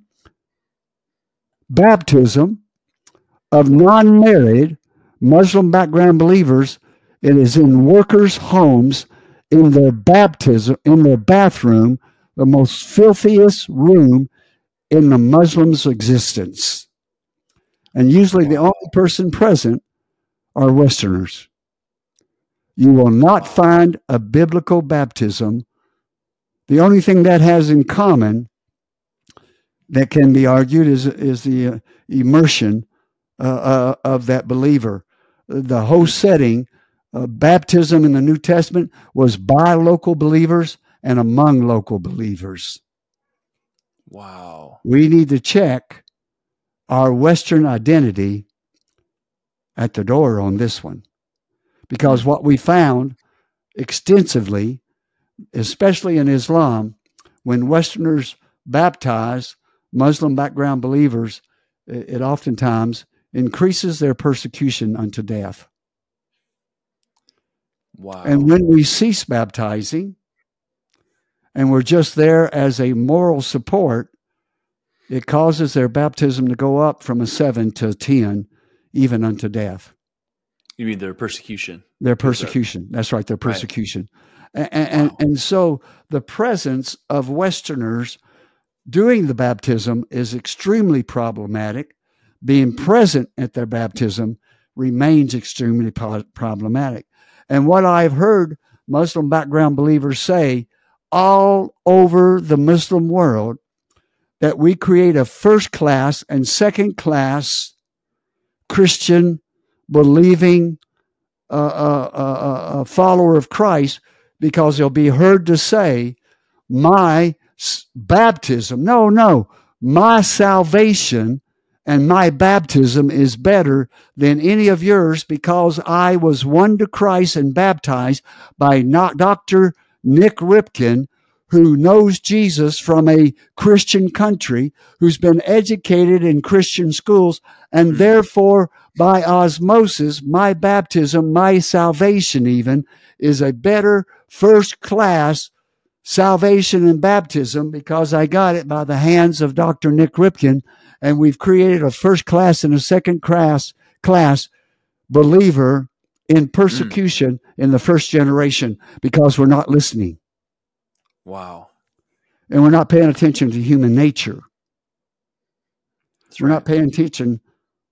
baptism of non-married Muslim background believers, it is in workers' homes, in their baptism, in their bathroom, the most filthiest room in the Muslim's existence. And usually the only person present are Westerners. You will not find a biblical baptism. The only thing that has in common that can be argued is the immersion of that believer. The whole setting, baptism in the New Testament was by local believers and among local believers. Wow. We need to check our Western identity at the door on this one. Because what we found extensively, especially in Islam, when Westerners baptize Muslim background believers, it oftentimes increases their persecution unto death. Wow. And when we cease baptizing and we're just there as a moral support, it causes their baptism to go up from a 7 to a 10, even unto death. You mean their persecution? Their persecution. That's right, their persecution. Right. And so the presence of Westerners doing the baptism is extremely problematic. Being present at their baptism remains extremely problematic. And what I've heard Muslim background believers say all over the Muslim world, that we create a first class and second class Christian believing a follower of Christ, because they'll be heard to say, my baptism, my salvation and my baptism is better than any of yours, because I was won to Christ and baptized by Dr. Nick Ripken, who knows Jesus from a Christian country, who's been educated in Christian schools, and therefore, by osmosis, my baptism, my salvation even, is a better first-class salvation and baptism, because I got it by the hands of Dr. Nick Ripken, and we've created a first-class and a second-class believer in persecution in the first generation, because we're not listening. Wow. And we're not paying attention to human nature. We're not paying attention.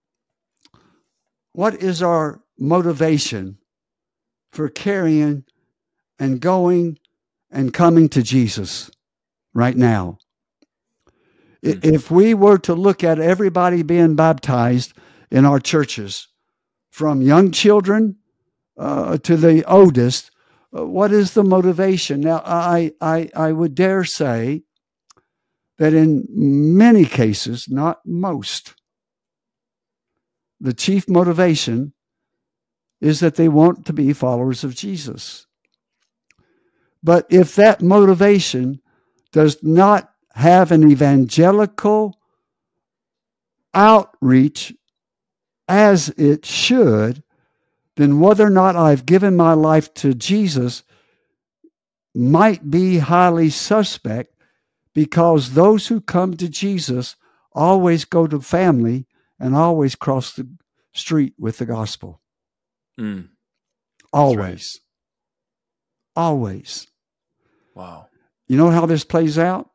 What is our motivation for carrying and going and coming to Jesus right now? If we were to look at everybody being baptized in our churches, from young children to the oldest, what is the motivation? Now, I would dare say that in many cases, not most, the chief motivation is that they want to be followers of Jesus. But if that motivation does not have an evangelical outreach as it should, then whether or not I've given my life to Jesus might be highly suspect, because those who come to Jesus always go to family and always cross the street with the gospel. Always. Right. Always. Wow. You know how this plays out?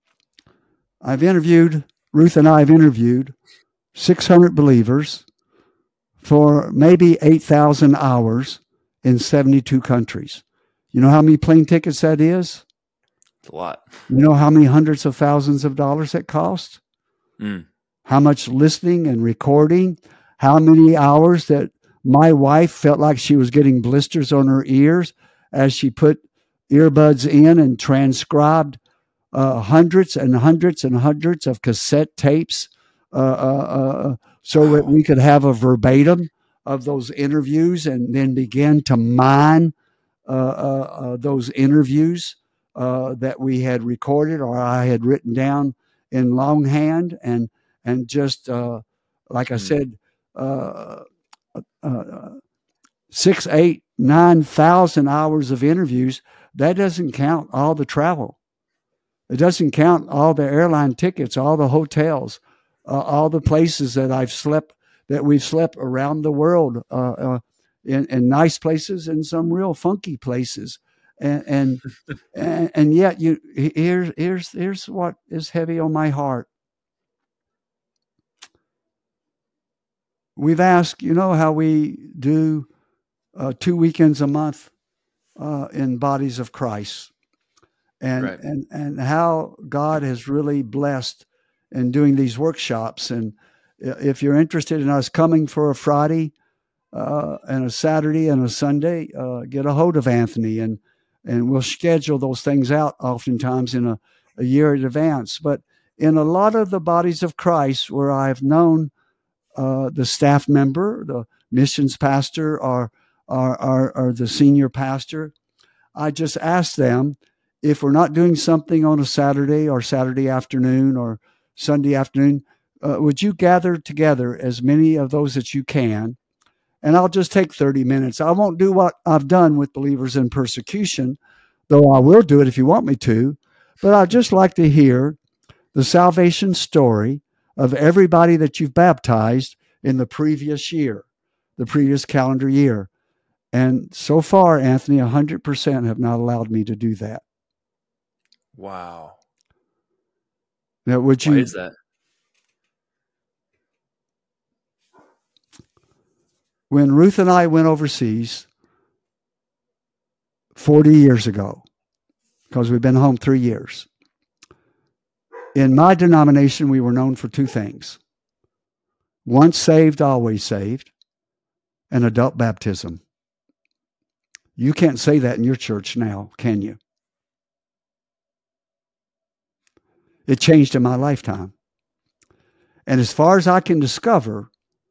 Ruth and I have interviewed 600 believers for maybe 8,000 hours in 72 countries. You know how many plane tickets that is? It's a lot. You know how many hundreds of thousands of dollars that cost? How much listening and recording? How many hours that my wife felt like she was getting blisters on her ears as she put earbuds in and transcribed hundreds and hundreds and hundreds of cassette tapes so that we could have a verbatim of those interviews, and then begin to mine those interviews that we had recorded or I had written down in longhand, and just like I said, 6, 8, 9,000 hours of interviews. That doesn't count all the travel. It doesn't count all the airline tickets, all the hotels, all the places that we've slept around the world, in nice places and some real funky places. And yet here's what is heavy on my heart. We've asked, how we do 2 weekends a month in Bodies of Christ, and how God has really blessed in doing these workshops. And if you're interested in us coming for a Friday and a Saturday and a Sunday, get a hold of Anthony, and we'll schedule those things out oftentimes in a year in advance. But in a lot of the Bodies of Christ where I've known the staff member, the missions pastor, or the senior pastor, I just ask them, if we're not doing something on a Saturday or Saturday afternoon or Sunday afternoon, would you gather together as many of those that you can? And I'll just take 30 minutes. I won't do what I've done with Believers in Persecution, though I will do it if you want me to. But I'd just like to hear the salvation story of everybody that you've baptized in the previous year, the previous calendar year. And so far, Anthony, 100% have not allowed me to do that. Wow. Now, Why is that? When Ruth and I went overseas 40 years ago, because we've been home 3 years, in my denomination, we were known for two things: once saved, always saved, and adult baptism. You can't say that in your church now, can you? It changed in my lifetime. And as far as I can discover,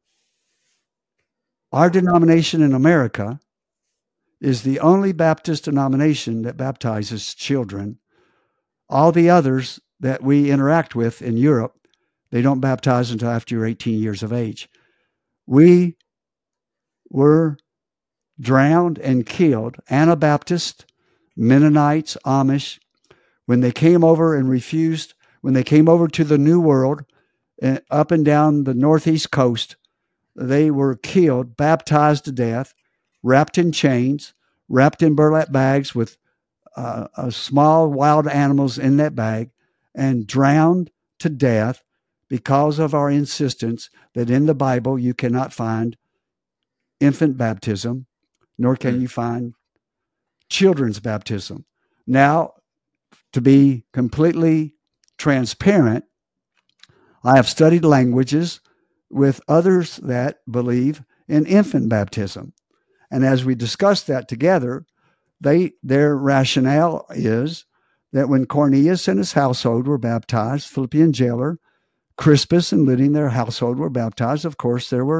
our denomination in America is the only Baptist denomination that baptizes children. All the others that we interact with in Europe, they don't baptize until after you're 18 years of age. We were drowned and killed, Anabaptists, Mennonites, Amish, when they came over and refused, when they came over to the New World, up and down the northeast coast, they were killed, baptized to death, wrapped in chains, wrapped in burlap bags with small wild animals in that bag, and drowned to death because of our insistence that in the Bible you cannot find infant baptism, nor can you find children's baptism. Now, to be completely transparent, I have studied languages with others that believe in infant baptism. And as we discussed that together, their rationale is that when Cornelius and his household were baptized, Philippian jailer, Crispus and Lydia and their household were baptized. Of course, there were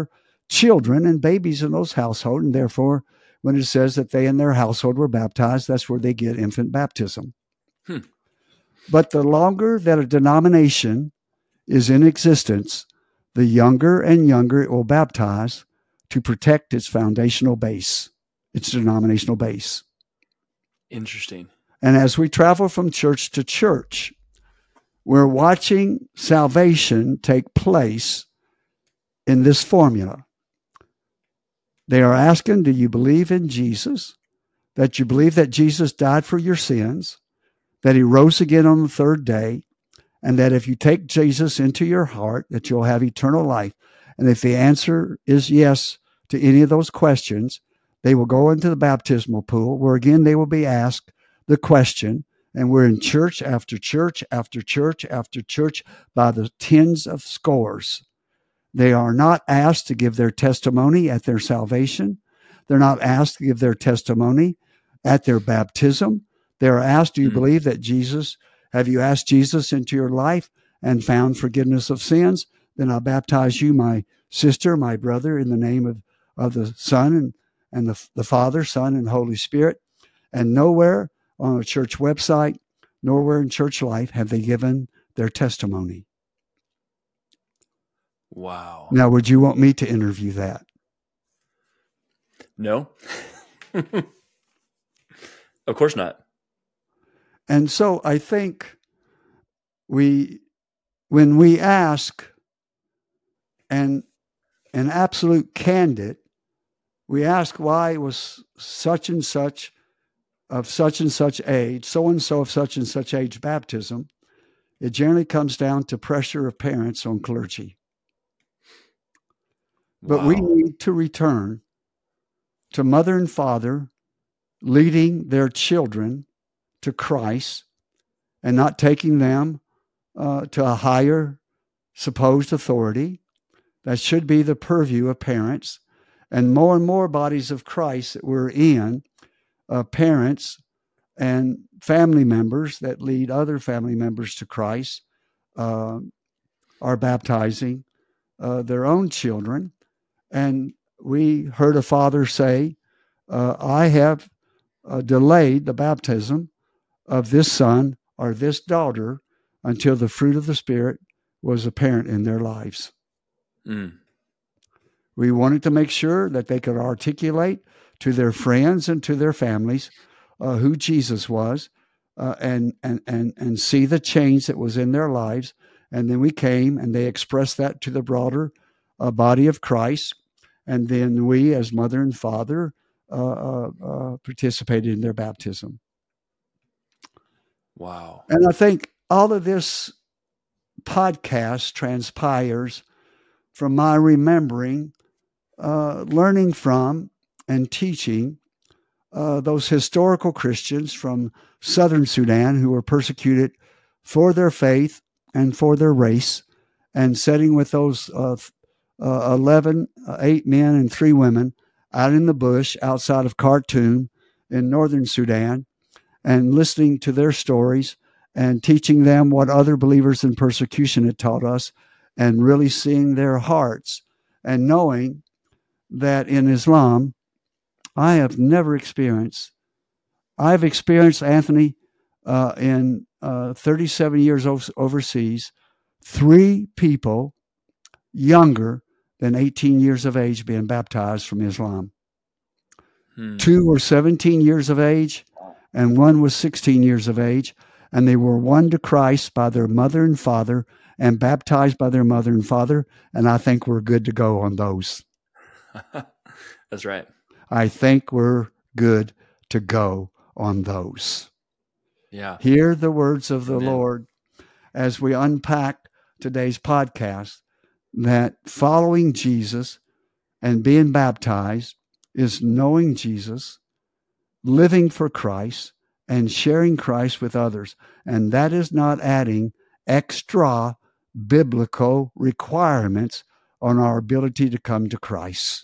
children and babies in those households, and therefore, when it says that they in their household were baptized, that's where they get infant baptism. But the longer that a denomination is in existence, the younger and younger it will baptize to protect its foundational base, its denominational base. Interesting. And as we travel from church to church, we're watching salvation take place in this formula. They are asking, do you believe in Jesus? That you believe that Jesus died for your sins, that he rose again on the third day, and that if you take Jesus into your heart, that you'll have eternal life. And if the answer is yes to any of those questions, they will go into the baptismal pool, where again they will be asked the question, and we're in church after church after church after church by the tens of scores. They are not asked to give their testimony at their salvation. They're not asked to give their testimony at their baptism. They're asked, do you believe that Jesus, have you asked Jesus into your life and found forgiveness of sins? Then I'll baptize you, my sister, my brother, in the name of the Son and the Father, Son, and Holy Spirit. And nowhere on a church website, nowhere in church life have they given their testimony. Wow. Now, would you want me to interview that? No. Of course not. And so I think when we ask an absolute candid, we ask why was such and such of such and such age, so-and-so of such and such age baptism, it generally comes down to pressure of parents on clergy. But we need to return to mother and father leading their children to Christ and not taking them to a higher supposed authority. That should be the purview of parents. And more bodies of Christ that we're in, parents and family members that lead other family members to Christ are baptizing their own children. And we heard a father say, I have delayed the baptism of this son or this daughter until the fruit of the Spirit was apparent in their lives. We wanted to make sure that they could articulate to their friends and to their families who Jesus was and see the change that was in their lives. And then we came and they expressed that to the broader body of Christ. And then we, as mother and father, participated in their baptism. Wow. And I think all of this podcast transpires from my remembering, learning from and teaching those historical Christians from southern Sudan who were persecuted for their faith and for their race, and sitting with those 8 men and 3 women out in the bush outside of Khartoum in northern Sudan, and listening to their stories and teaching them what other believers in persecution had taught us, and really seeing their hearts and knowing that in Islam, I've experienced, Anthony, in 37 years overseas, 3 people younger than 18 years of age being baptized from Islam. 2 were 17 years of age, and 1 was 16 years of age, and they were won to Christ by their mother and father and baptized by their mother and father, and I think we're good to go on those. That's right. I think we're good to go on those. Yeah. Hear the words of the Amen. Lord as we unpack today's podcast, that following Jesus and being baptized is knowing Jesus, living for Christ, and sharing Christ with others. And that is not adding extra biblical requirements on our ability to come to Christ.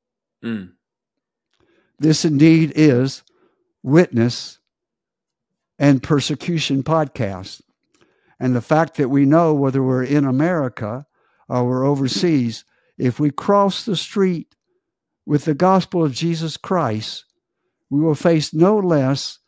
This indeed is Witness and Persecution podcast. And the fact that we know whether we're in America or we're overseas if we cross the street with the gospel of Jesus Christ, we will face no less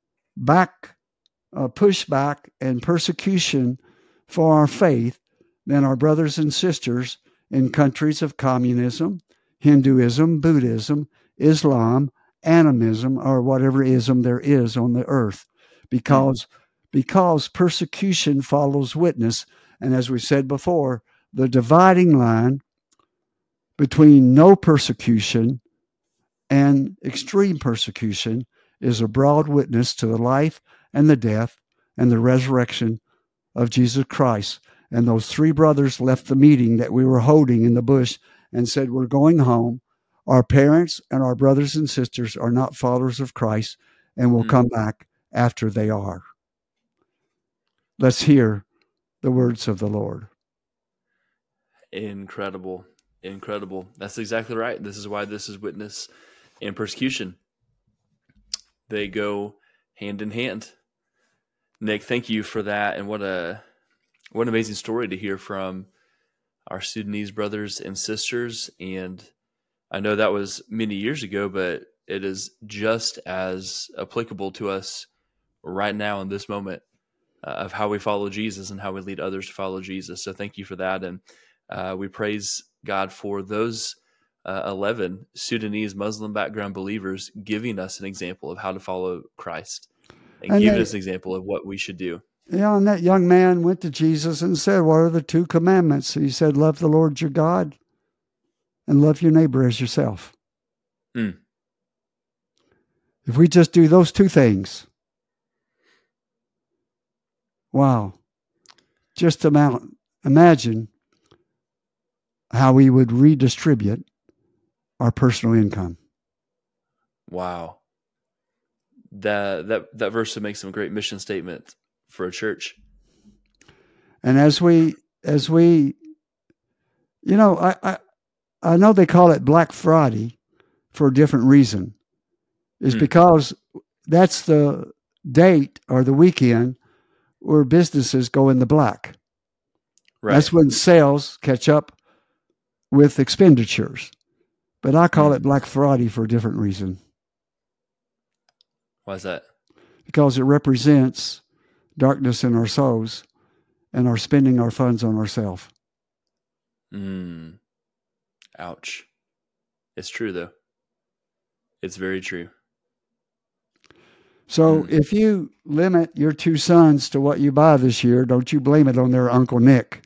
pushback and persecution for our faith than our brothers and sisters in countries of communism, Hinduism, Buddhism, Islam, animism, or whatever ism there is on the earth, because persecution follows witness. And as we said before, the dividing line between no persecution and extreme persecution is a broad witness to the life and the death and the resurrection of Jesus Christ. And those three brothers left the meeting that we were holding in the bush and said, we're going home. Our parents and our brothers and sisters are not followers of Christ, and will come back after they are. Let's hear the words of the Lord. Incredible. That's exactly right. This is why this is witness and persecution. They go hand in hand. Nick, thank you for that. And what an amazing story to hear from our Sudanese brothers and sisters. And I know that was many years ago, but it is just as applicable to us right now in this moment of how we follow Jesus and how we lead others to follow Jesus. So thank you for that. And we praise God for those 11 Sudanese Muslim background believers giving us an example of how to follow Christ and giving us an example of what we should do. Yeah, and that young man went to Jesus and said, what are the 2 commandments? He said, love the Lord your God and love your neighbor as yourself. If we just do those 2 things, wow, just imagine how we would redistribute our personal income. Wow. That verse would make some great mission statement for a church. And as we, you know, I know they call it Black Friday for a different reason. It's because that's the date or the weekend where businesses go in the black. Right. That's when sales catch up with expenditures. But I call it Black Friday for a different reason. Why is that? Because it represents darkness in our souls and our spending our funds on ourselves. Ouch. It's true, though. It's very true. So if you limit your 2 sons to what you buy this year, don't you blame it on their Uncle Nick.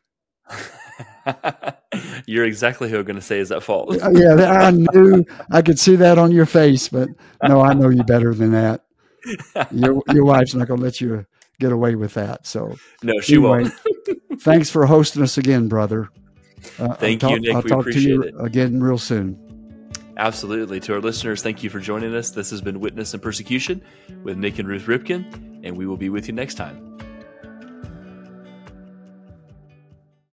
You're exactly who I'm going to say is at fault. Yeah, I knew. I could see that on your face, but no, I know you better than that. Your wife's not going to let you get away with that. So no, she won't. Thanks for hosting us again, brother. Thank you, Nick. We appreciate it. Again real soon. Absolutely. To our listeners, thank you for joining us. This has been Witness and Persecution with Nick and Ruth Ripken, and we will be with you next time.